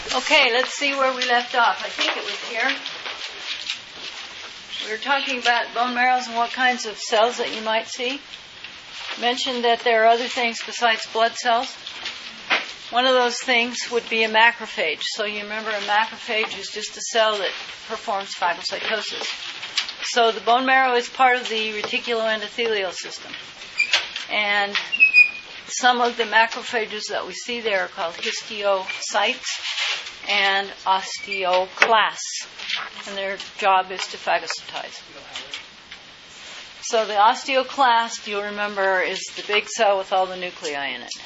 Okay, let's see where we left off. I think it was here. We were talking about bone marrows and what kinds of cells that you might see. Mentioned that there are other things besides blood cells. One of those things would be a macrophage. So you remember a macrophage is just a cell that performs phagocytosis. So the bone marrow is part of the reticuloendothelial system. And some of the macrophages that we see there are called histiocytes and osteoclasts. And their job is to phagocytize. So the osteoclast, you'll remember, is the big cell with all the nuclei in it.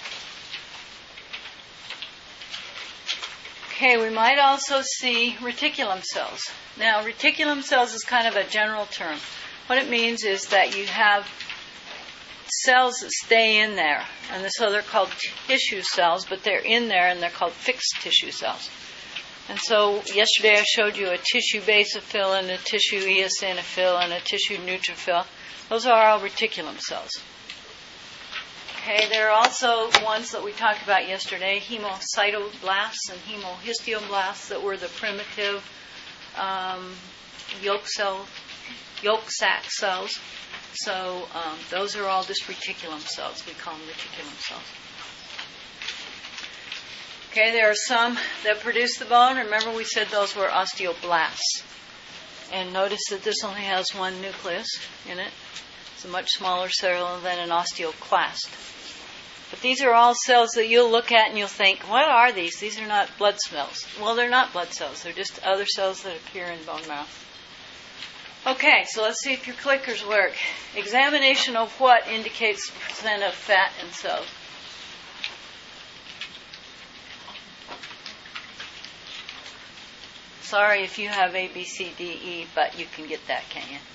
Okay, we might also see reticulum cells. Now, reticulum cells is kind of a general term. What it means is that you have cells that stay in there. And so they're called tissue cells, but they're in there and they're called fixed tissue cells. And so yesterday I showed you a tissue basophil and a tissue eosinophil and a tissue neutrophil. Those are all reticulum cells. Okay, there are also ones that we talked about yesterday, hemocytoblasts and hemohistioblasts that were the primitive yolk sac cells. So those are all just reticulum cells. We call them reticulum cells. Okay, there are some that produce the bone. Remember we said those were osteoblasts. And notice that this only has one nucleus in it. It's a much smaller cell than an osteoclast. But these are all cells that you'll look at and you'll think, what are these? These are not blood cells. Well, they're not blood cells. They're just other cells that appear in bone marrow. Okay, so let's see if your clickers work. Examination of what indicates the percent of fat in cells? Sorry if you have A, B, C, D, E, but you can get that, can't you?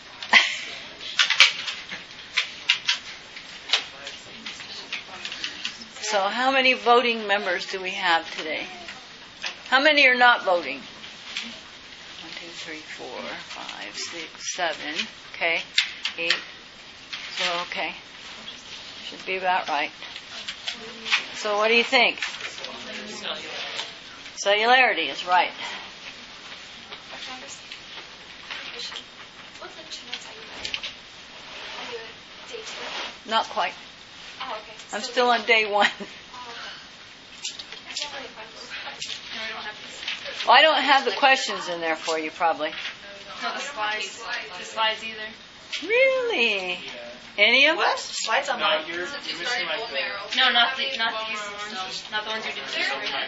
So how many voting members do we have today? How many are not voting? 1, 2, 3, 4, 5, 6, 7. Okay. 8. So, okay. Should be about right. So what do you think? Cellularity is right. Not quite. Oh, okay. I'm still on day 1. Well, I don't have the questions in there for you, probably. No, the slides either. Really? Any of What? us? Slides on mine. You're missing my thing. No, not these. No, not the ones you did.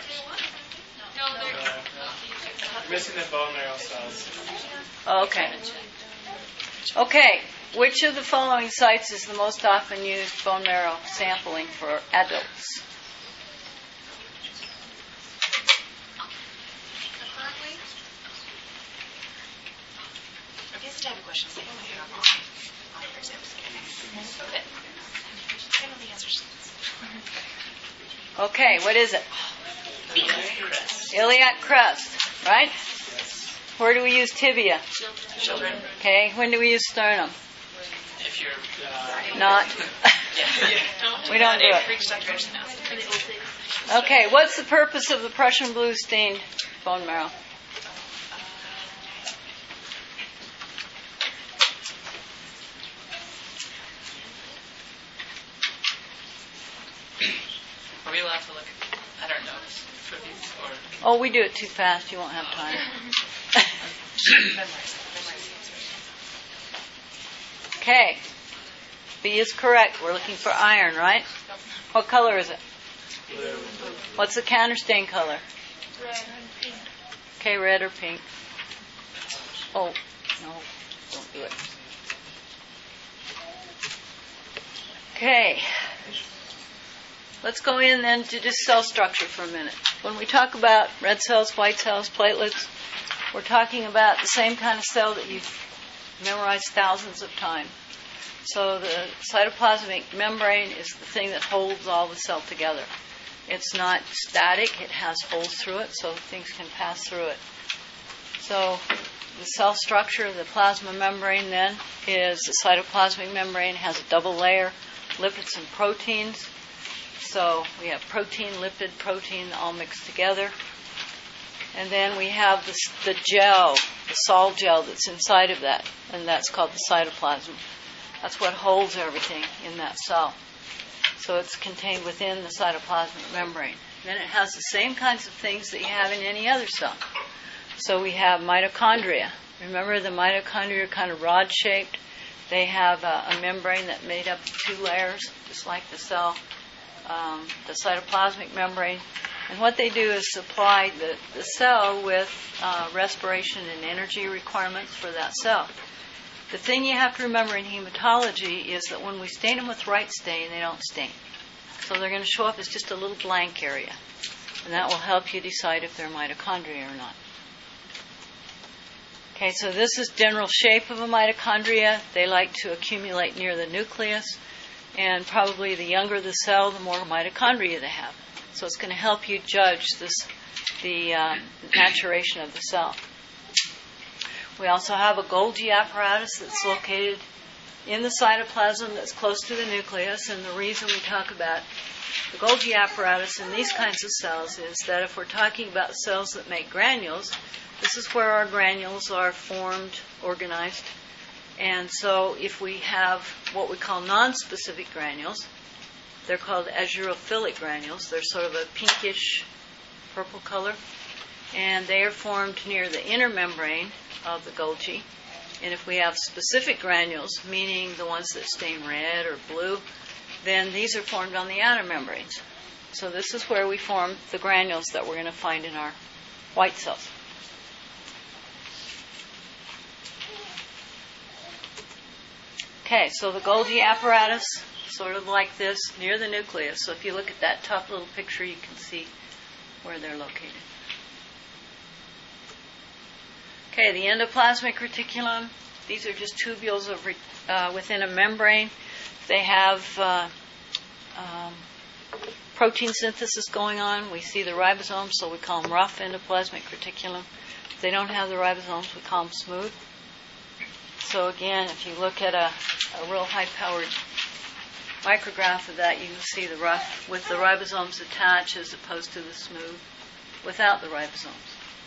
You're missing the bone marrow cells. Okay. Okay. Which of the following sites is the most often used bone marrow sampling for adults? I guess I have a question. Okay, what is it? Iliac crest, right? Where do we use tibia? Children. Okay, when do we use sternum? If you're Not. We don't do it. Okay, what's the purpose of the Prussian blue stained bone marrow? Are we allowed to look at our notes for these? Or? Oh, we do it too fast. You won't have time. Okay. B is correct. We're looking for iron, right? What color is it? blue. What's the counterstain color? Red. Pink. Okay, red or pink. Oh, no. Don't do it. Okay. Let's go in then to just cell structure for a minute. When we talk about red cells, white cells, platelets, we're talking about the same kind of cell that you've memorized thousands of times. So the cytoplasmic membrane is the thing that holds all the cell together. It's not static. It has holes through it, so things can pass through it. So the cell structure of the plasma membrane then is the cytoplasmic membrane has a double layer, lipids and proteins. So we have protein, lipid, protein all mixed together. And then we have the gel, the sol gel that's inside of that, and that's called the cytoplasm. That's what holds everything in that cell. So it's contained within the cytoplasmic membrane. Then it has the same kinds of things that you have in any other cell. So we have mitochondria. Remember, the mitochondria are kind of rod-shaped. They have a membrane that's made up of two layers, just like the cell, the cytoplasmic membrane. And what they do is supply the cell with respiration and energy requirements for that cell. The thing you have to remember in hematology is that when we stain them with right stain, they don't stain. So they're going to show up as just a little blank area. And that will help you decide if they're mitochondria or not. Okay, so this is general shape of a mitochondria. They like to accumulate near the nucleus. And probably the younger the cell, the more mitochondria they have. So it's going to help you judge the maturation of the cell. We also have a Golgi apparatus that's located in the cytoplasm that's close to the nucleus. And the reason we talk about the Golgi apparatus in these kinds of cells is that if we're talking about cells that make granules, this is where our granules are formed, organized. And so if we have what we call nonspecific granules, they're called azurophilic granules. They're sort of a pinkish purple color. And they are formed near the inner membrane of the Golgi. And if we have specific granules, meaning the ones that stain red or blue, then these are formed on the outer membranes. So this is where we form the granules that we're going to find in our white cells. Okay, so the Golgi apparatus, sort of like this, near the nucleus. So if you look at that top little picture, you can see where they're located. Okay, the endoplasmic reticulum. These are just tubules of within a membrane. They have protein synthesis going on. We see the ribosomes, so we call them rough endoplasmic reticulum. If they don't have the ribosomes, we call them smooth. So again, if you look at a real high-powered micrograph of that, you can see the rough with the ribosomes attached as opposed to the smooth without the ribosomes.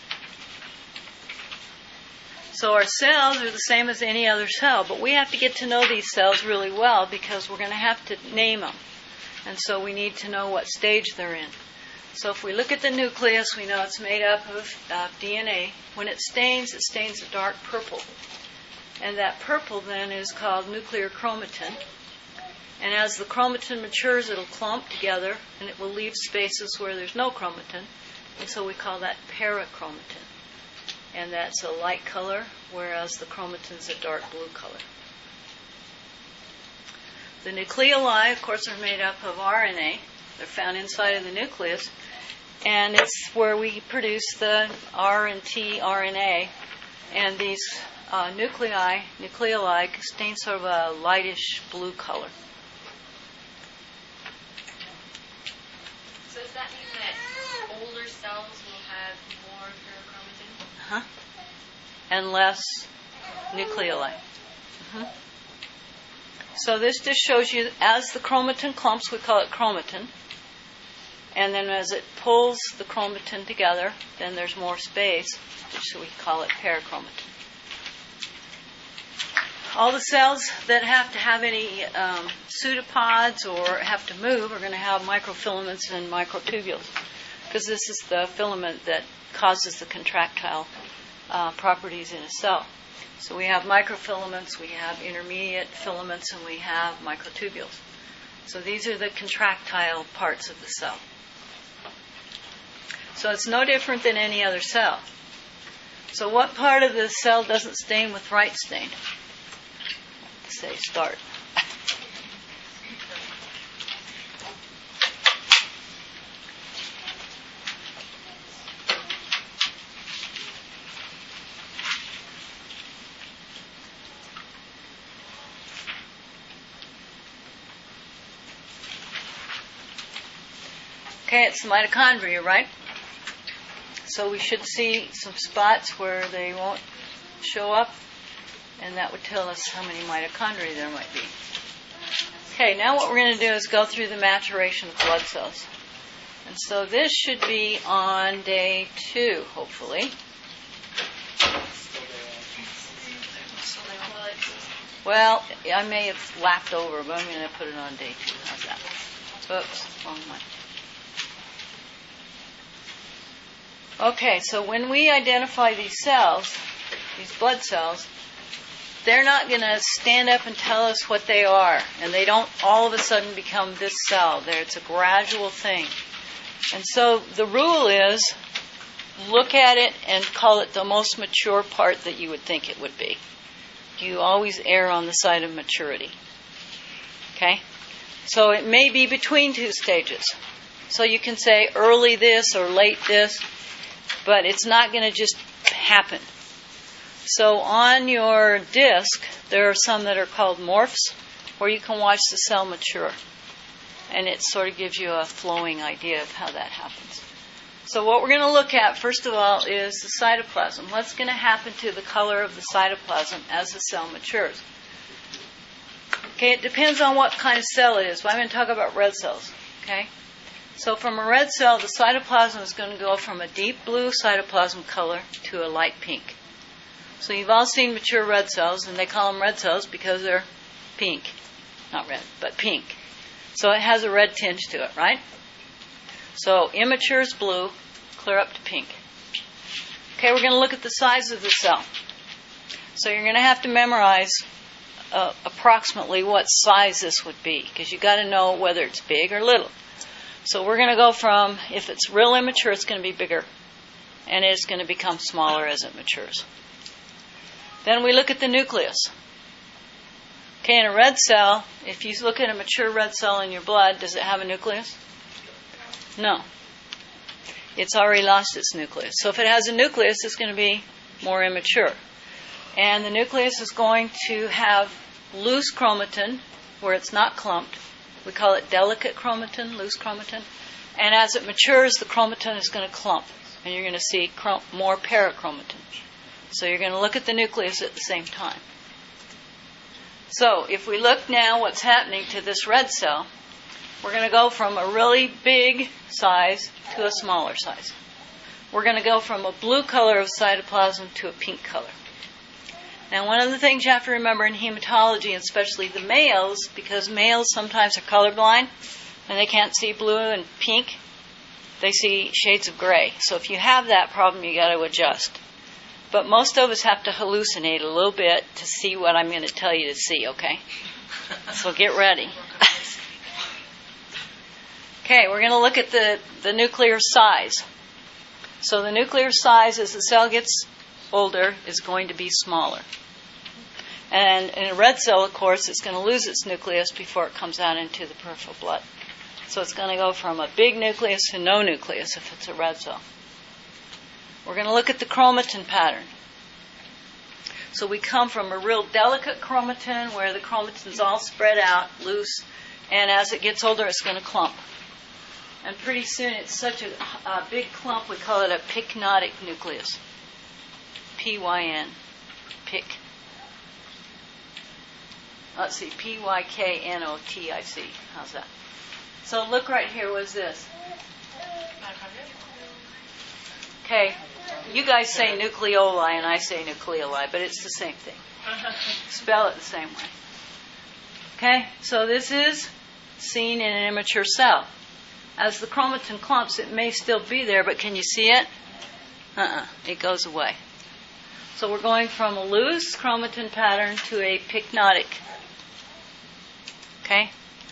So our cells are the same as any other cell, but we have to get to know these cells really well because we're going to have to name them. And so we need to know what stage they're in. So if we look at the nucleus, we know it's made up of DNA. When it stains a dark purple. And that purple then is called nuclear chromatin. And as the chromatin matures, it'll clump together and it will leave spaces where there's no chromatin. And so we call that parachromatin. And that's a light color, whereas the chromatin's a dark blue color. The nucleoli, of course, are made up of RNA. They're found inside of the nucleus. And it's where we produce the R and T RNA. And these nucleoli stain sort of a lightish blue color. So does that mean that older cells will have more parachromatin? And less nucleoli. So this just shows you as the chromatin clumps, we call it chromatin. And then as it pulls the chromatin together, then there's more space, so we call it parachromatin. All the cells that have to have any pseudopods or have to move are going to have microfilaments and microtubules, because this is the filament that causes the contractile properties in a cell. So we have microfilaments, we have intermediate filaments, and we have microtubules. So these are the contractile parts of the cell. So it's no different than any other cell. So what part of the cell doesn't stain with right stain? Say start. Okay, it's the mitochondria, right? So we should see some spots where they won't show up, and that would tell us how many mitochondria there might be. Okay, now what we're going to do is go through the maturation of blood cells. And so this should be on day 2, hopefully. Well, I may have lapped over, but I'm going to put it on day 2. How's that? Oops, wrong one. Okay, so when we identify these cells, these blood cells, they're not going to stand up and tell us what they are. And they don't all of a sudden become this cell. It's a gradual thing. And so the rule is, look at it and call it the most mature part that you would think it would be. You always err on the side of maturity. Okay? So it may be between 2 stages. So you can say early this or late this, but it's not going to just happen. So on your disc, there are some that are called morphs, where you can watch the cell mature. And it sort of gives you a flowing idea of how that happens. So what we're going to look at, first of all, is the cytoplasm. What's going to happen to the color of the cytoplasm as the cell matures? Okay, it depends on what kind of cell it is, but I'm going to talk about red cells. Okay? So from a red cell, the cytoplasm is going to go from a deep blue cytoplasm color to a light pink. So you've all seen mature red cells, and they call them red cells because they're pink. Not red, but pink. So it has a red tinge to it, right? So immature is blue, clear up to pink. Okay, we're going to look at the size of the cell. So you're going to have to memorize approximately what size this would be, because you've got to know whether it's big or little. So we're going to go from, if it's real immature, it's going to be bigger, and it's going to become smaller as it matures. Then we look at the nucleus. Okay, in a red cell, if you look at a mature red cell in your blood, does it have a nucleus? No. It's already lost its nucleus. So if it has a nucleus, it's going to be more immature. And the nucleus is going to have loose chromatin, where it's not clumped. We call it delicate chromatin, loose chromatin. And as it matures, the chromatin is going to clump. And you're going to see more parachromatin. So you're going to look at the nucleus at the same time. So if we look now what's happening to this red cell, we're going to go from a really big size to a smaller size. We're going to go from a blue color of cytoplasm to a pink color. Now, one of the things you have to remember in hematology, and especially the males, because males sometimes are colorblind and they can't see blue and pink, they see shades of gray. So if you have that problem, you got to adjust. But most of us have to hallucinate a little bit to see what I'm going to tell you to see, okay? So get ready. Okay, we're going to look at the nuclear size. So the nuclear size, as the cell gets older, is going to be smaller. And in a red cell, of course, it's going to lose its nucleus before it comes out into the peripheral blood. So it's going to go from a big nucleus to no nucleus if it's a red cell. We're going to look at the chromatin pattern. So we come from a real delicate chromatin where the chromatin's all spread out, loose, and as it gets older, it's going to clump. And pretty soon it's such a big clump, we call it a pycnotic nucleus. P-Y-N, pyc. Let's see, P-Y-K-N-O-T-I-C. How's that? So look right here, what's this? Okay, you guys say nucleoli and I say nucleoli, but it's the same thing. Spell it the same way. Okay, so this is seen in an immature cell. As the chromatin clumps, it may still be there, but can you see it? It goes away. So we're going from a loose chromatin pattern to a pycnotic. Okay?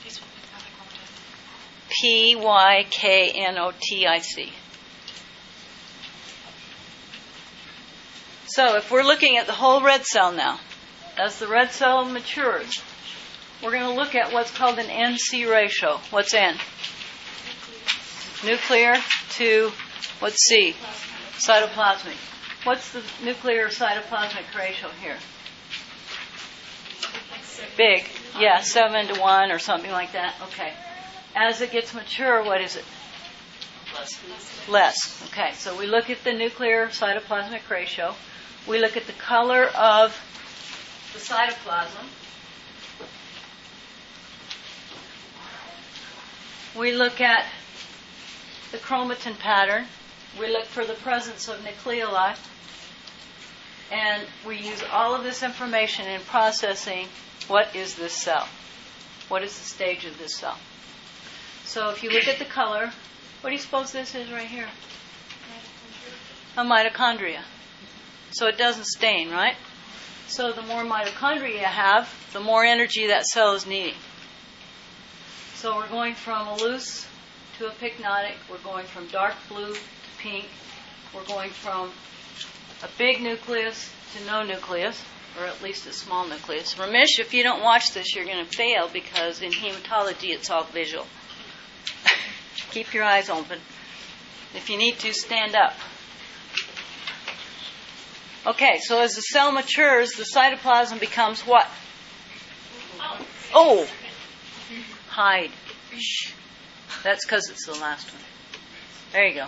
P-Y-K-N-O-T-I-C. So if we're looking at the whole red cell now, as the red cell matures, we're going to look at what's called an NC ratio. What's N? Nuclear to, what's C? Cytoplasmic. What's the nuclear cytoplasmic ratio here? Big. Yeah, 7-1 or something like that. Okay. As it gets mature, what is it? Less. Okay, so we look at the nuclear cytoplasmic ratio. We look at the color of the cytoplasm. We look at the chromatin pattern. We look for the presence of nucleoli. And we use all of this information in processing what is this cell? What is the stage of this cell? So if you look at the color, what do you suppose this is right here? A mitochondria. So it doesn't stain, right? So the more mitochondria you have, the more energy that cell is needing. So we're going from a loose to a pycnotic. We're going from dark blue to pink. We're going from a big nucleus to no nucleus, or at least a small nucleus. Ramesh, if you don't watch this, you're going to fail because in hematology it's all visual. Keep your eyes open. If you need to, stand up. Okay, so as the cell matures, the cytoplasm becomes what? Oh! Hide. Shh. That's because it's the last one. There you go.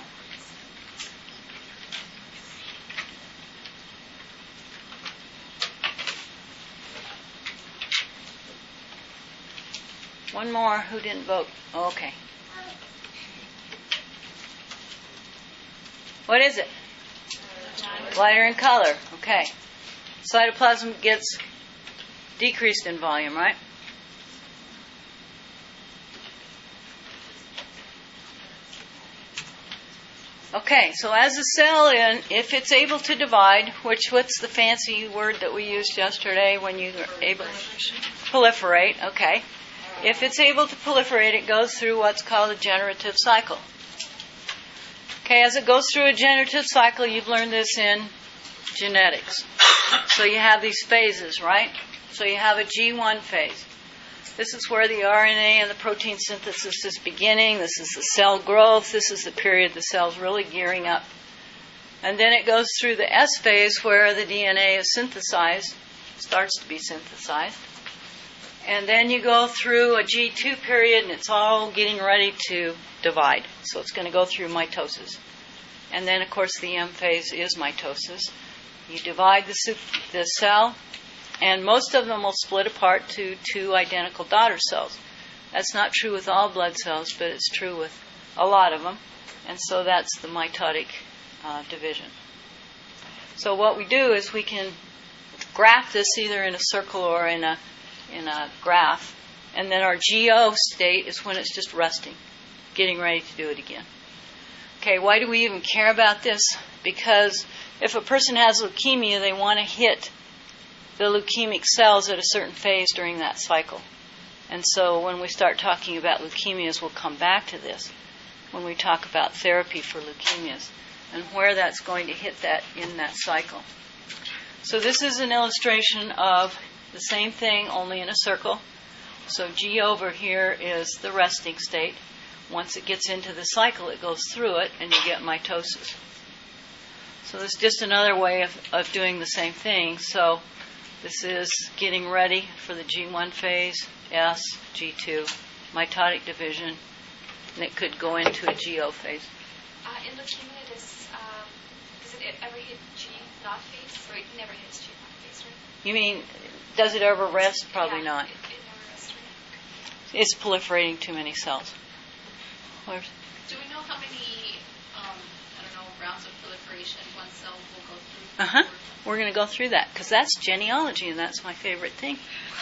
One more. Who didn't vote? Oh, okay. What is it? Lighter in color. Okay. Cytoplasm gets decreased in volume, right? Okay, so as a cell, if it's able to divide, what's the fancy word that we used yesterday when you were able to proliferate? Okay. If it's able to proliferate, it goes through what's called a generative cycle. Okay, as it goes through a generative cycle, you've learned this in genetics. So you have these phases, right? So you have a G1 phase. This is where the RNA and the protein synthesis is beginning. This is the cell growth. This is the period the cell's really gearing up. And then it goes through the S phase where the DNA is synthesized, starts to be synthesized. And then you go through a G2 period and it's all getting ready to divide. So it's going to go through mitosis. And then, of course, the M phase is mitosis. You divide the cell, and most of them will split apart to two identical daughter cells. That's not true with all blood cells, but it's true with a lot of them. And so that's the mitotic division. So what we do is we can graph this either in a circle or in a graph. And then our GO state is when it's just resting, getting ready to do it again. Okay, why do we even care about this? Because if a person has leukemia, they want to hit the leukemic cells at a certain phase during that cycle. And so when we start talking about leukemias, we'll come back to this when we talk about therapy for leukemias and where that's going to hit that in that cycle. So this is an illustration of the same thing, only in a circle. So G over here is the resting state. Once it gets into the cycle, it goes through it, and you get mitosis. So this is just another way of doing the same thing. So this is getting ready for the G1 phase, S, G2, mitotic division, and it could go into a GO phase. In leukemia, does it ever hit G0 phase, or it never hits G0 phase, right? You mean, does it ever rest? Probably not. It never rests, right? It's proliferating too many cells. Where's? Do we know how many, rounds of proliferation one cell will go through? Uh-huh. We're going to go through that because that's genealogy and that's my favorite thing.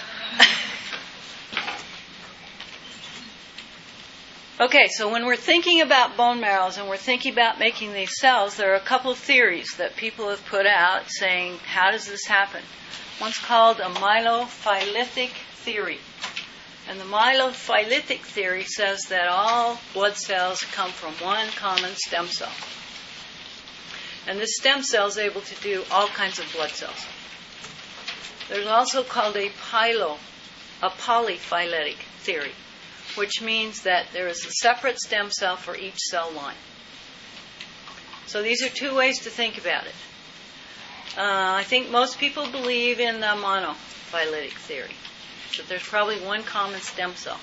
Okay, so when we're thinking about bone marrows and we're thinking about making these cells, there are a couple of theories that people have put out saying, how does this happen? One's called a myelophylytic theory. And the myelophylytic theory says that all blood cells come from one common stem cell. And this stem cell is able to do all kinds of blood cells. There's also called a polyphyletic theory, which means that there is a separate stem cell for each cell line. So these are two ways to think about it. I think most people believe in the monophyletic theory, that there's probably one common stem cell.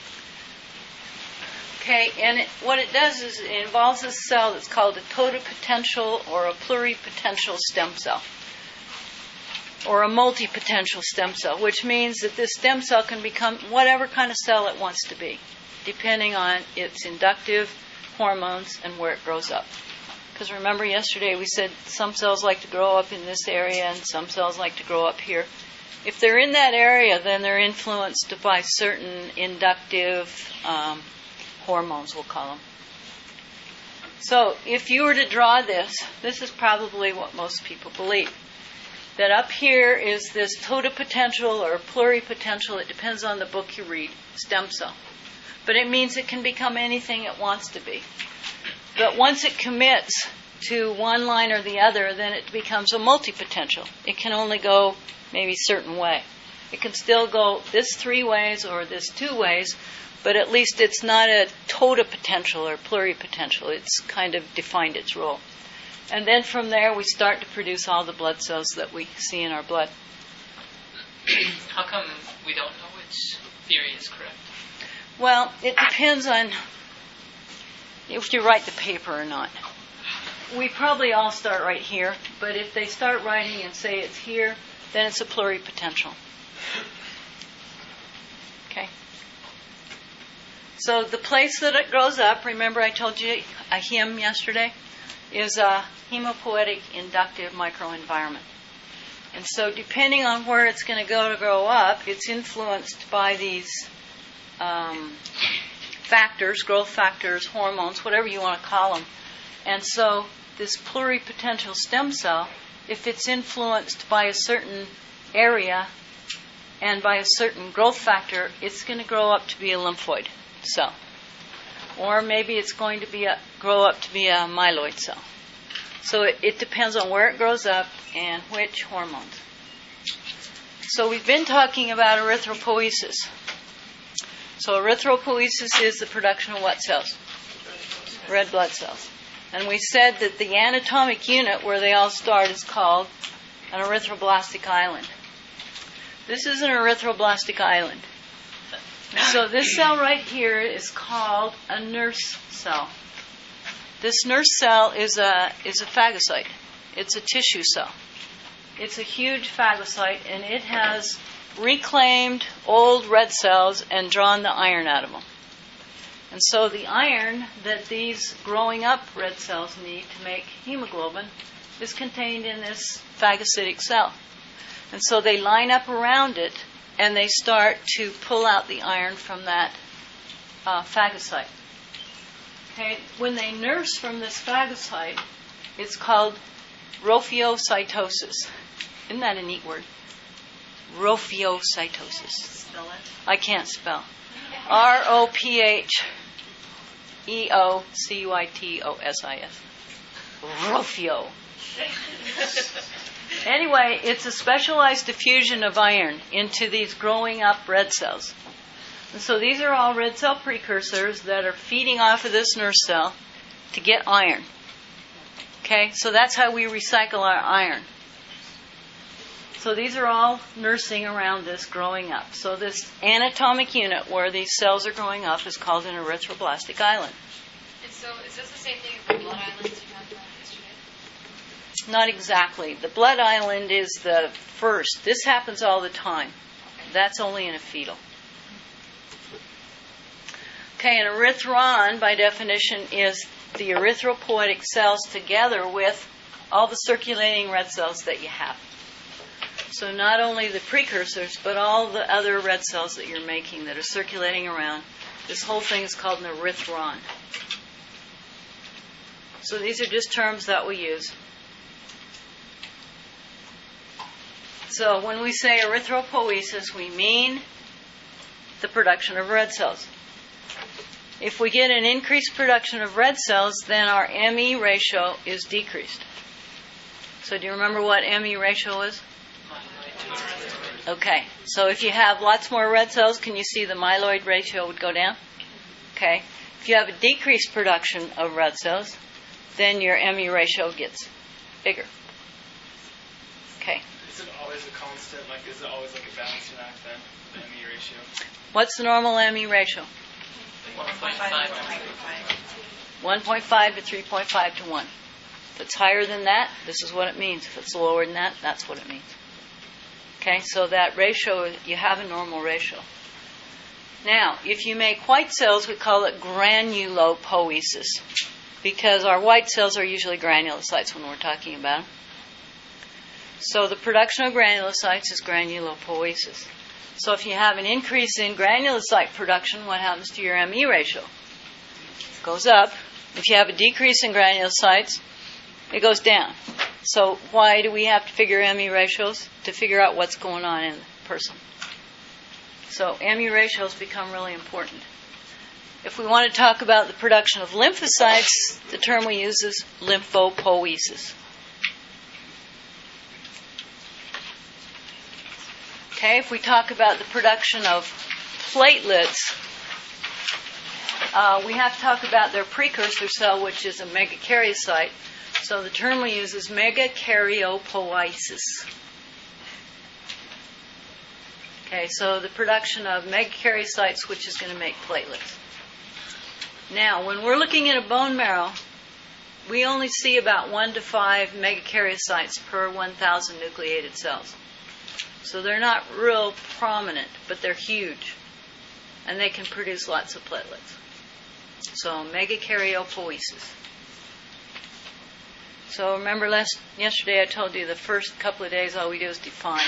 Okay, and what it does is it involves a cell that's called a totipotential or a pluripotential stem cell, or a multipotential stem cell, which means that this stem cell can become whatever kind of cell it wants to be, depending on its inductive hormones, and where it grows up. Because remember yesterday we said some cells like to grow up in this area and some cells like to grow up here. If they're in that area, then they're influenced by certain inductive hormones, we'll call them. So if you were to draw this, this is probably what most people believe. That up here is this totipotential or pluripotential, it depends on the book you read, stem cell. But it means it can become anything it wants to be. But once it commits to one line or the other, then it becomes a multipotential. It can only go maybe a certain way. It can still go this 3 ways or this 2 ways, but at least it's not a totipotential or pluripotential. It's kind of defined its role. And then from there, we start to produce all the blood cells that we see in our blood. How come we don't know which theory is correct? Well, it depends on if you write the paper or not. We probably all start right here, but if they start writing and say it's here, then it's a pluripotential. Okay? So the place that it grows up, remember I told you a hem yesterday, is a hemopoietic inductive microenvironment. And so depending on where it's going to grow up, it's influenced by these factors, growth factors, hormones, whatever you want to call them. And so this pluripotential stem cell, if it's influenced by a certain area and by a certain growth factor, it's going to grow up to be a lymphoid cell. Or maybe it's going to grow up to be a myeloid cell. So it depends on where it grows up and which hormones. So we've been talking about erythropoiesis. So erythropoiesis is the production of what cells? Red blood cells. And we said that the anatomic unit where they all start is called an erythroblastic island. This is an erythroblastic island. So this cell right here is called a nurse cell. This nurse cell is a phagocyte. It's a tissue cell. It's a huge phagocyte, and it has reclaimed old red cells and drawn the iron out of them. And so the iron that these growing up red cells need to make hemoglobin is contained in this phagocytic cell. And so they line up around it, and they start to pull out the iron from that phagocyte. Okay, when they nurse from this phagocyte, it's called rhophocytosis. Isn't that a neat word? Rhophocytosis. Spell it. I can't spell. Rhopheocytosis. Rophio. Anyway, it's a specialized diffusion of iron into these growing up red cells. And so these are all red cell precursors that are feeding off of this nurse cell to get iron. Okay, so that's how we recycle our iron. So these are all nursing around this growing up. So this anatomic unit where these cells are growing up is called an erythroblastic island. And so is this the same thing as the blood islands you talked about yesterday? Not exactly. The blood island is the first. This happens all the time. That's only in a fetal. Okay, an erythron, by definition, is the erythropoietic cells together with all the circulating red cells that you have. So not only the precursors, but all the other red cells that you're making that are circulating around. This whole thing is called an erythron. So these are just terms that we use. So when we say erythropoiesis, we mean the production of red cells. If we get an increased production of red cells, then our ME ratio is decreased. So do you remember what ME ratio is? Okay, so if you have lots more red cells, can you see the myeloid ratio would go down? Okay, if you have a decreased production of red cells, then your ME ratio gets bigger. Okay. Is it always a constant? Like, is it always like a balancing act then, the ME ratio? What's the normal ME ratio? 1.5. 1.5 to 3.5 to 1. If it's higher than that, this is what it means. If it's lower than that, that's what it means. Okay, so that ratio, you have a normal ratio. Now, if you make white cells, we call it granulopoiesis, because our white cells are usually granulocytes when we're talking about them. So the production of granulocytes is granulopoiesis. So if you have an increase in granulocyte production, what happens to your ME ratio? It goes up. If you have a decrease in granulocytes, it goes down. So why do we have to figure ME ratios? To figure out what's going on in the person. So ME ratios become really important. If we want to talk about the production of lymphocytes, the term we use is lymphopoiesis. Okay, if we talk about the production of platelets, we have to talk about their precursor cell, which is a megakaryocyte. So the term we use is megakaryopoiesis. Okay, so the production of megakaryocytes, which is going to make platelets. Now, when we're looking at a bone marrow, we only see about 1 to 5 megakaryocytes per 1,000 nucleated cells. So they're not real prominent, but they're huge. And they can produce lots of platelets. So megakaryopoiesis. So remember yesterday I told you the first couple of days all we do is define.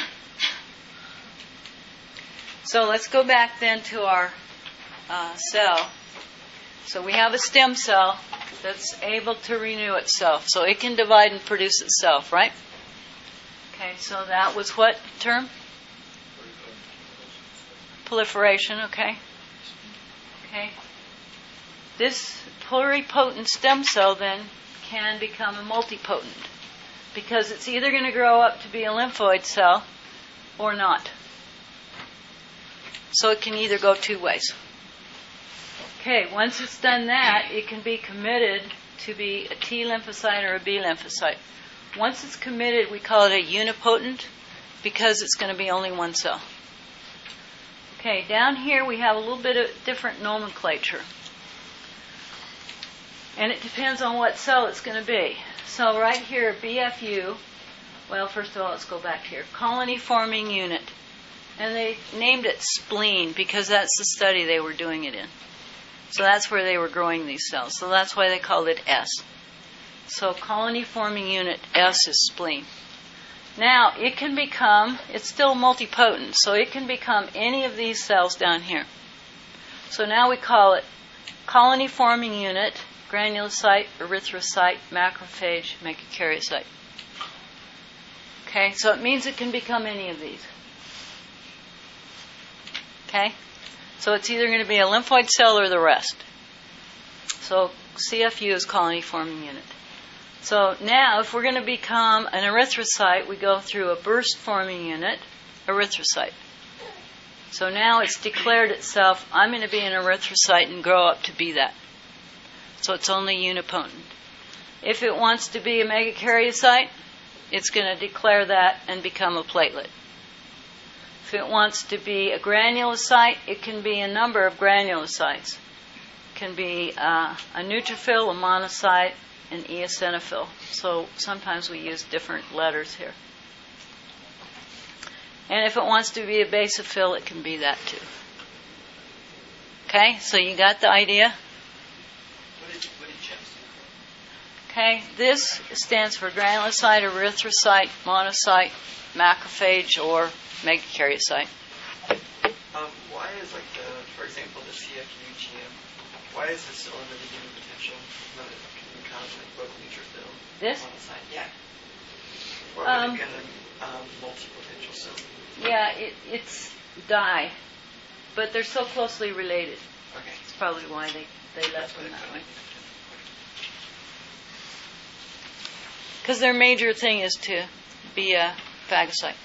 So let's go back then to our cell. So we have a stem cell that's able to renew itself. So it can divide and produce itself, right? Okay, so that was what term? Proliferation, okay. Okay. This pluripotent stem cell then can become a multipotent because it's either going to grow up to be a lymphoid cell or not. So it can either go two ways. Okay, once it's done that, it can be committed to be a T lymphocyte or a B lymphocyte. Once it's committed, we call it a unipotent because it's going to be only one cell. Okay, down here we have a little bit of different nomenclature. And it depends on what cell it's going to be. So right here, BFU, well, first of all, let's go back here. Colony forming unit. And they named it spleen because that's the study they were doing it in. So that's where they were growing these cells. So that's why they called it S. So colony forming unit S is spleen. Now, it can become, it's still multipotent, so it can become any of these cells down here. So now we call it colony forming unit, granulocyte, erythrocyte, macrophage, megakaryocyte. Okay, so it means it can become any of these. Okay, so it's either going to be a lymphoid cell or the rest. So CFU is colony forming unit. So now, if we're going to become an erythrocyte, we go through a burst forming unit, erythrocyte. So now it's declared itself, I'm going to be an erythrocyte and grow up to be that. So it's only unipotent. If it wants to be a megakaryocyte, it's going to declare that and become a platelet. If it wants to be a granulocyte, it can be a number of granulocytes. It can be a neutrophil, a monocyte, an eosinophil. So sometimes we use different letters here. And if it wants to be a basophil, it can be that too. Okay, so you got the idea? What did Jim say? Okay, this stands for granulocyte, erythrocyte, monocyte, macrophage, or megakaryocyte. Why is for example, the CFU-GM, why is this still under the human potential? Not a conjugate, but neutrophil. This? Monocyte, yeah. Or would it be a multi-potential cell? Yeah, it's dye, but they're so closely related. Okay. That's probably why they left them that way. Because their major thing is to be a phagocyte.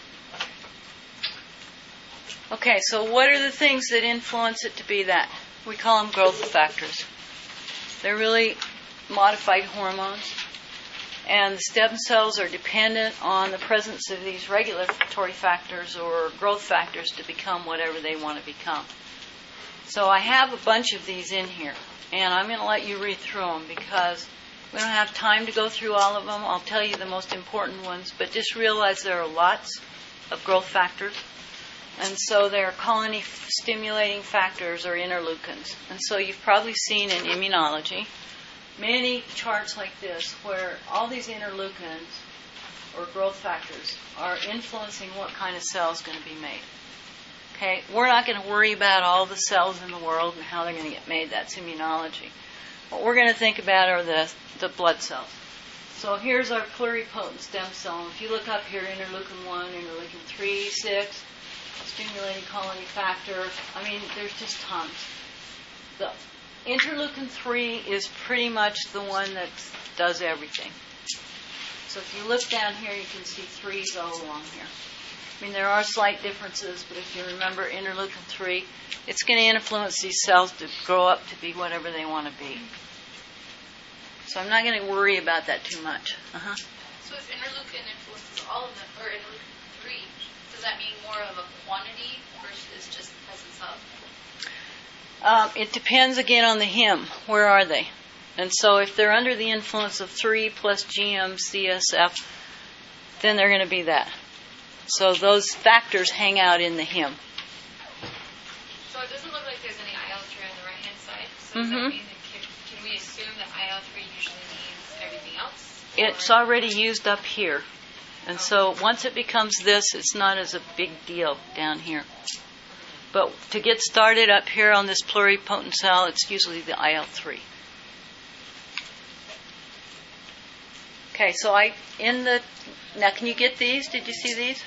Okay, so what are the things that influence it to be that? We call them growth factors. They're really modified hormones. And the stem cells are dependent on the presence of these regulatory factors or growth factors to become whatever they want to become. So I have a bunch of these in here. And I'm going to let you read through them because we don't have time to go through all of them. I'll tell you the most important ones. But just realize there are lots of growth factors. And so they're colony-stimulating factors or interleukins. And so you've probably seen in immunology many charts like this where all these interleukins or growth factors are influencing what kind of cell is going to be made. Okay, we're not going to worry about all the cells in the world and how they're going to get made. That's immunology. What we're going to think about are the blood cells. So here's our pluripotent stem cell. If you look up here, interleukin 1, interleukin 3, 6, stimulating colony factor. I mean, there's just tons. The interleukin 3 is pretty much the one that does everything. So if you look down here, you can see 3s all along here. I mean, there are slight differences, but if you remember interleukin 3, it's going to influence these cells to grow up to be whatever they want to be. So I'm not going to worry about that too much. So if interleukin influences all of them, or interleukin 3, does that mean more of a quantity versus just the presence of? It depends again on the him. Where are they? And so if they're under the influence of 3 plus GM, CSF, then they're going to be that. So those factors hang out in the him. So it doesn't look like there's any IL-3 on the right-hand side. So does that mean that can we assume that IL-3 usually means everything else? It's already used up here. And so once it becomes this, it's not as a big deal down here. But to get started up here on this pluripotent cell, it's usually the IL-3. Okay, so now can you get these? Did you see these?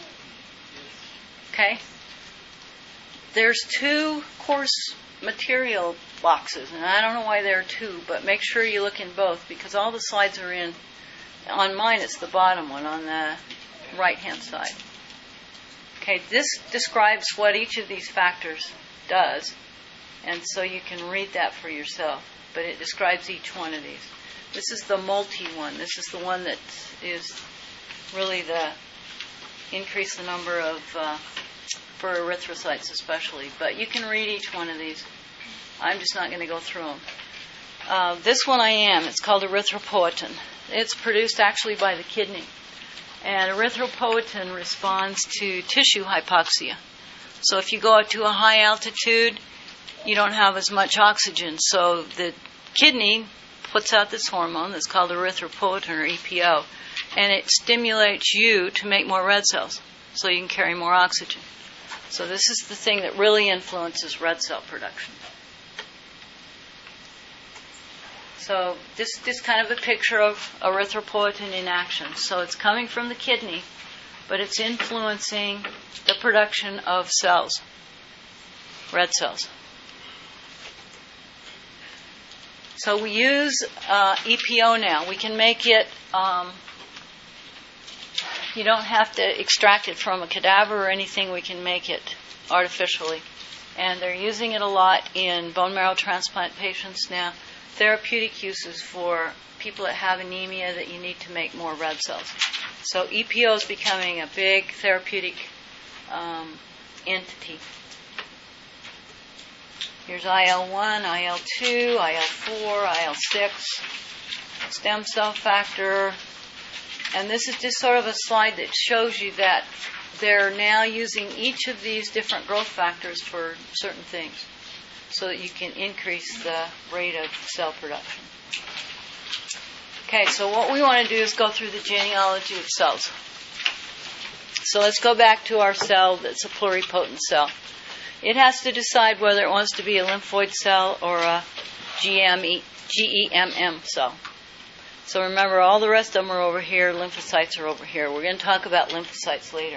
Okay. There's 2 course material boxes, and I don't know why there are 2, but make sure you look in both because all the slides are in. On mine, it's the bottom one on the right-hand side. Okay, this describes what each of these factors does, and so you can read that for yourself, but it describes each one of these. This is the multi one. This is the one that is really the increase the number of, for erythrocytes especially, but you can read each one of these. I'm just not going to go through them. This one I am. It's called erythropoietin. It's produced actually by the kidney. And erythropoietin responds to tissue hypoxia. So if you go up to a high altitude, you don't have as much oxygen. So the kidney puts out this hormone that's called erythropoietin or EPO. And it stimulates you to make more red cells so you can carry more oxygen. So this is the thing that really influences red cell production. So this is kind of a picture of erythropoietin in action. So it's coming from the kidney, but it's influencing the production of cells, red cells. So we use EPO now. We can make it, you don't have to extract it from a cadaver or anything. We can make it artificially. And they're using it a lot in bone marrow transplant patients now. Therapeutic uses for people that have anemia that you need to make more red cells. So EPO is becoming a big therapeutic entity. Here's IL-1, IL-2, IL-4, IL-6, stem cell factor. And this is just sort of a slide that shows you that they're now using each of these different growth factors for certain things, so that you can increase the rate of cell production. Okay, so what we want to do is go through the genealogy of cells. So let's go back to our cell that's a pluripotent cell. It has to decide whether it wants to be a lymphoid cell or a GEMM cell. So remember, all the rest of them are over here, lymphocytes are over here. We're going to talk about lymphocytes later.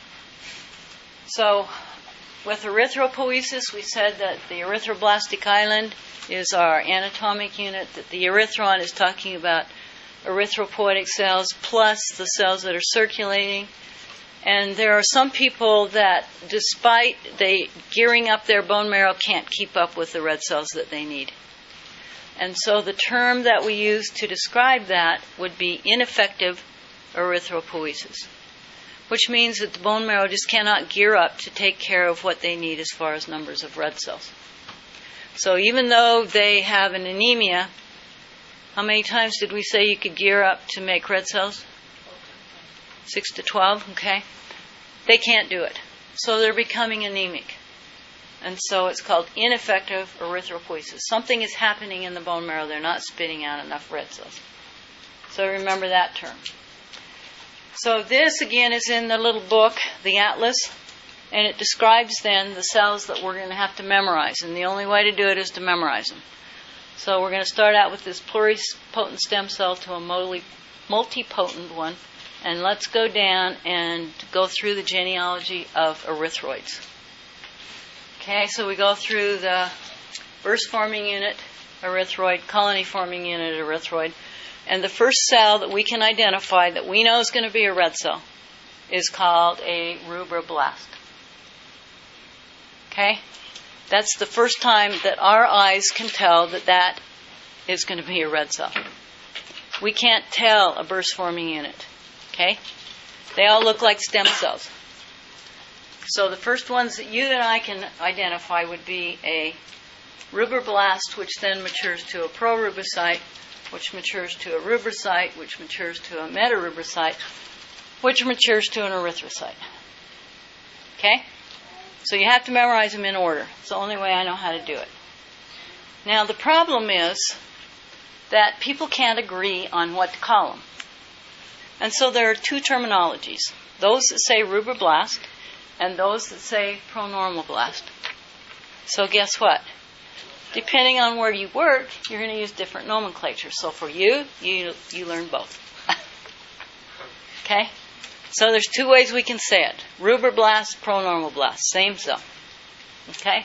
So with erythropoiesis, we said that the erythroblastic island is our anatomic unit, that the erythron is talking about erythropoietic cells plus the cells that are circulating. And there are some people that, despite they gearing up their bone marrow, can't keep up with the red cells that they need. And so the term that we use to describe that would be ineffective erythropoiesis, which means that the bone marrow just cannot gear up to take care of what they need as far as numbers of red cells. So even though they have an anemia, how many times did we say you could gear up to make red cells? 6 to 12, okay? They can't do it. So they're becoming anemic. And so it's called ineffective erythropoiesis. Something is happening in the bone marrow. They're not spitting out enough red cells. So remember that term. So this, again, is in the little book, the Atlas, and it describes then the cells that we're going to have to memorize. And the only way to do it is to memorize them. So we're going to start out with this pluripotent stem cell to a multipotent one. And let's go down and go through the genealogy of erythroids. Okay, so we go through the burst-forming unit erythroid, colony-forming unit erythroid, and the first cell that we can identify that we know is going to be a red cell is called a rubroblast. Okay? That's the first time that our eyes can tell that that is going to be a red cell. We can't tell a burst-forming unit. Okay? They all look like stem cells. So the first ones that you and I can identify would be a rubroblast, which then matures to a prorubrocyte, which matures to a rubrocyte, which matures to a metarubrocyte, which matures to an erythrocyte. Okay? So you have to memorize them in order. It's the only way I know how to do it. Now the problem is that people can't agree on what to call them. And so there are two terminologies. Those that say rubroblast and those that say pronormoblast. So guess what? Depending on where you work, you're going to use different nomenclature. So for you learn both. Okay? So there's two ways we can say it. Rubroblast, pronormoblast. Same cell. Okay?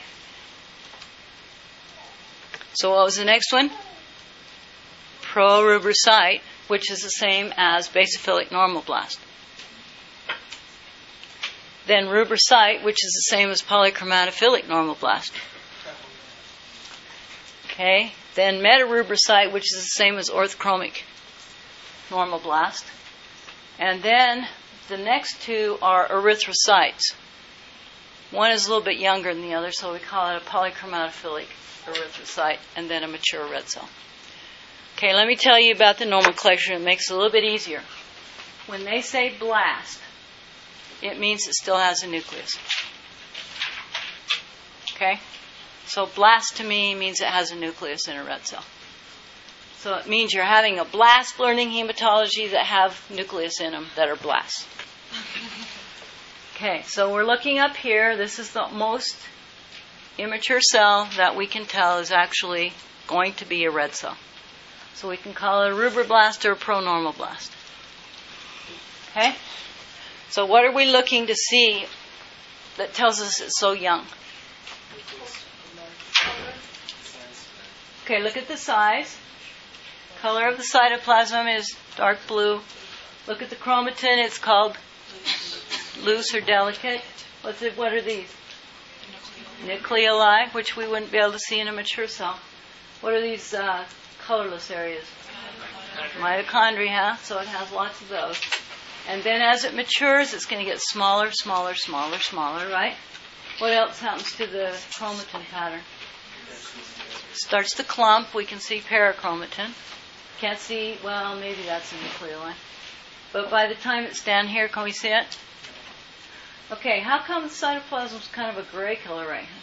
So what was the next one? Prorubrocyte, which is the same as basophilic normoblast. Then rubrocyte, which is the same as polychromatophilic normoblast. Okay, then metarubrocyte, which is the same as orthochromic normoblast. And then the next two are erythrocytes. One is a little bit younger than the other, so we call it a polychromatophilic erythrocyte, and then a mature red cell. Okay, let me tell you about the nomenclature. It makes it a little bit easier. When they say blast, it means it still has a nucleus. Okay? So blast to me means it has a nucleus in a red cell. So it means you're having a blast learning hematology that have nucleus in them that are blasts. Okay, so we're looking up here. This is the most immature cell that we can tell is actually going to be a red cell. So we can call it a rubroblast or a pronormoblast. Okay? So what are we looking to see that tells us it's so young? Okay, look at the size. Color of the cytoplasm is dark blue. Look at the chromatin. It's called loose or delicate. What are these? Nucleoli, which we wouldn't be able to see in a mature cell. What are these colorless areas? Mitochondria, so it has lots of those. And then as it matures, it's going to get smaller, smaller, smaller, smaller, right? What else happens to the chromatin pattern? Starts to clump. We can see parachromatin. Can't see, well, maybe that's a nucleoli. But by the time it's down here, can we see it? Okay, how come the cytoplasm is kind of a gray color right here?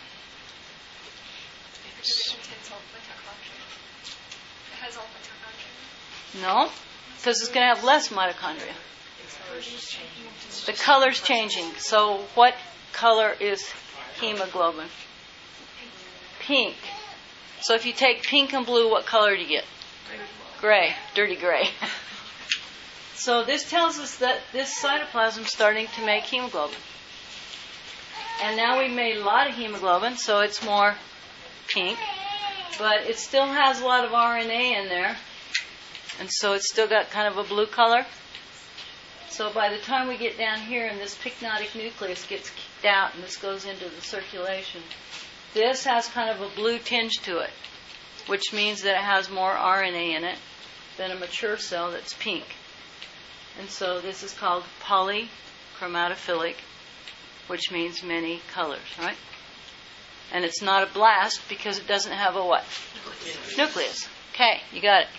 No, because it's going to have less mitochondria. The color's changing. So what color is hemoglobin? Pink. So if you take pink and blue, what color do you get? Gray. Dirty gray. So this tells us that this cytoplasm is starting to make hemoglobin. And now we've made a lot of hemoglobin, so it's more pink. But it still has a lot of RNA in there. And so it's still got kind of a blue color. So by the time we get down here and this pycnotic nucleus gets kicked out and this goes into the circulation, this has kind of a blue tinge to it, which means that it has more RNA in it than a mature cell that's pink. And so this is called polychromatophilic, which means many colors, right? And it's not a blast because it doesn't have a what? Nucleus. Okay, you got it.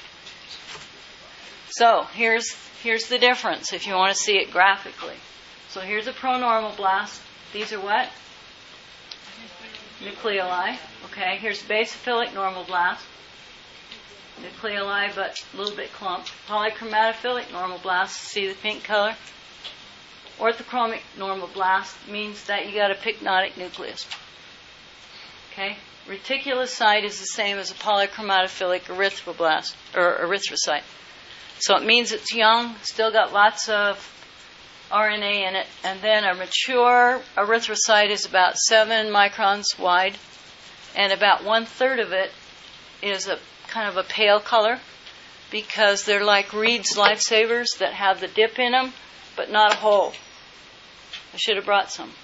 So here's the difference if you want to see it graphically. So here's a pronormoblast. These are what? Nucleoli. Okay, here's basophilic normoblast. Nucleoli, but a little bit clumped. Polychromatophilic normoblast. See the pink color? Orthochromic normoblast means that you got a pycnotic nucleus. Okay? Reticulocyte is the same as a polychromatophilic erythroblast, or erythrocyte. So it means it's young, still got lots of RNA in it, and then a mature erythrocyte is about 7 microns wide, and about 1/3 of it is a kind of a pale color, because they're like Reed's Lifesavers that have the dip in them, but not a hole. I should have brought some.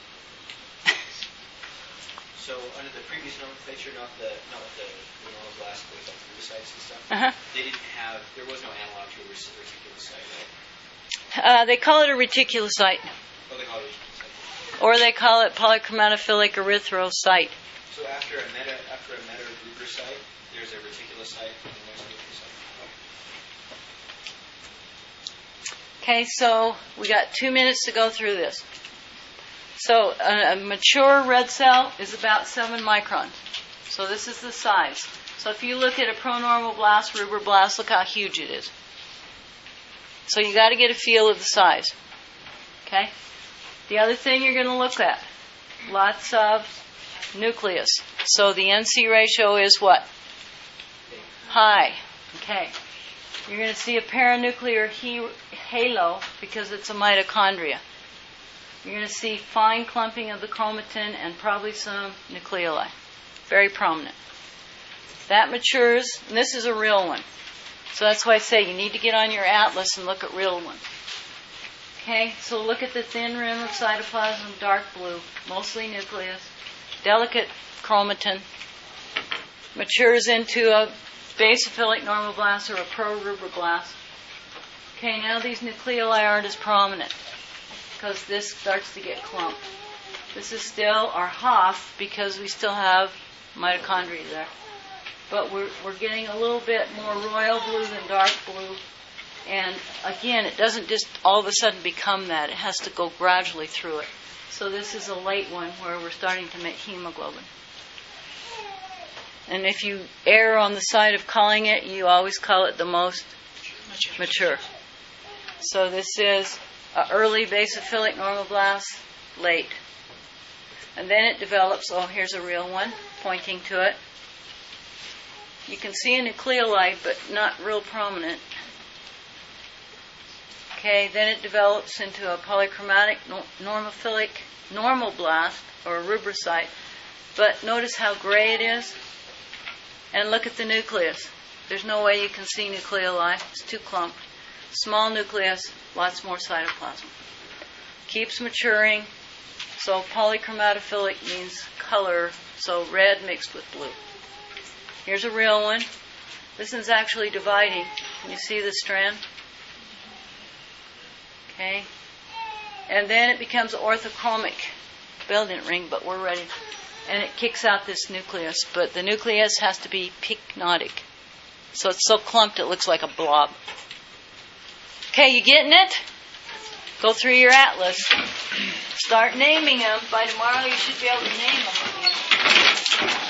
So under the previous nomenclature, not with the normoblast, but with like reticulocytes and stuff, they didn't have, there was no analog to a reticulocyte, right? They call it a reticulocyte. Oh, they call it reticulocyte. Or they call it polychromatophilic erythrocyte. So after a metaruberocyte, there's a reticulocyte and then there's a nucleocyte. Okay, so we got 2 minutes to go through this. So a mature red cell is about 7 microns. So this is the size. So if you look at a pronormoblast, ruberoblast, look how huge it is. So you got to get a feel of the size. Okay? The other thing you're going to look at, lots of nucleus. So the NC ratio is what? High. Okay. You're going to see a paranuclear halo because it's a mitochondria. You're going to see fine clumping of the chromatin and probably some nucleoli. Very prominent. That matures, and this is a real one. So that's why I say you need to get on your atlas and look at real ones. Okay, so look at the thin rim of cytoplasm, dark blue, mostly nucleus, delicate chromatin, matures into a basophilic normoblast or a proruberoblast. Okay, now these nucleoli aren't as prominent because this starts to get clumped. This is still our Hoff because we still have mitochondria there. But we're getting a little bit more royal blue than dark blue. And again, it doesn't just all of a sudden become that. It has to go gradually through it. So this is a late one where we're starting to make hemoglobin. And if you err on the side of calling it, you always call it the most mature. So this is early basophilic normoblast, late. And then it develops, oh, here's a real one, pointing to it. You can see a nucleoli, but not real prominent. Okay, then it develops into a polychromatic normophilic normoblast, or a ruberocyte. But notice how gray it is. And look at the nucleus. There's no way you can see nucleoli. It's too clumped. Small nucleus, lots more cytoplasm. Keeps maturing. So polychromatophilic means color, so red mixed with blue. Here's a real one. This one's actually dividing. Can you see the strand? Okay. And then it becomes orthochromic. Bell didn't ring, but we're ready. And it kicks out this nucleus. But the nucleus has to be pycnotic. So it's so clumped it looks like a blob. Okay, you getting it? Go through your atlas. Start naming them. By tomorrow you should be able to name them.